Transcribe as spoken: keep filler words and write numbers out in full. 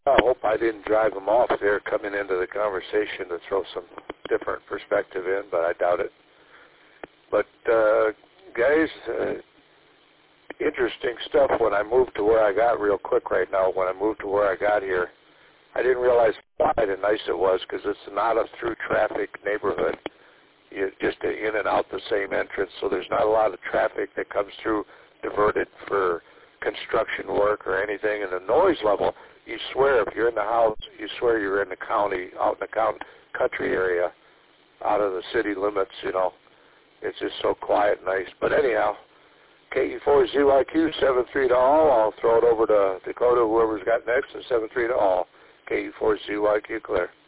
I hope I didn't drive them off there coming into the conversation to throw some different perspective in, but I doubt it. But, uh, guys, uh, interesting stuff when I moved to where I got real quick right now. When I moved to where I got here, I didn't realize how wide and nice it was because it's not a through traffic neighborhood. You just in and out the same entrance, so there's not a lot of traffic that comes through diverted for construction work or anything. And the noise level, you swear if you're in the house, you swear you're in the county, out in the county, country area, out of the city limits, you know. It's just so quiet and nice. But anyhow, K E four Z Y Q, seven three to all. I'll throw it over to Dakota, whoever's got next, and seven three to all. K E four Z Y Q, clear.